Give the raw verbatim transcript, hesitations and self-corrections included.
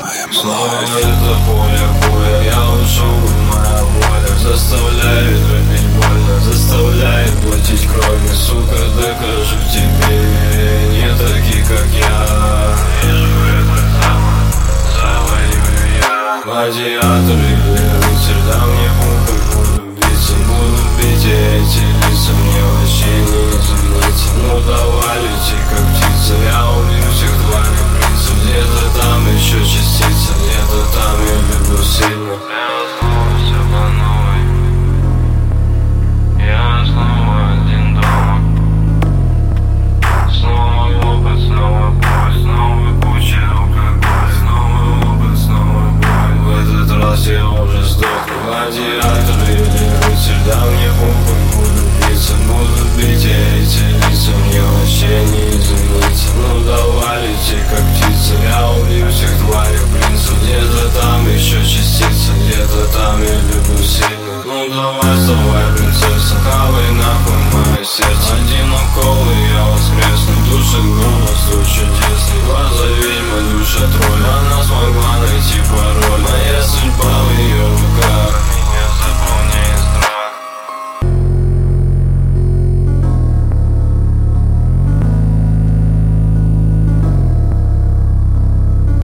Снова это поле боя, я ушел, моя воля заставляет вернуть больно, заставляет платить кровью. Сука, докажу тебе, не такие, как я. Вижу этот замок, завоюю я. Гладиатор или рыцарь, да мне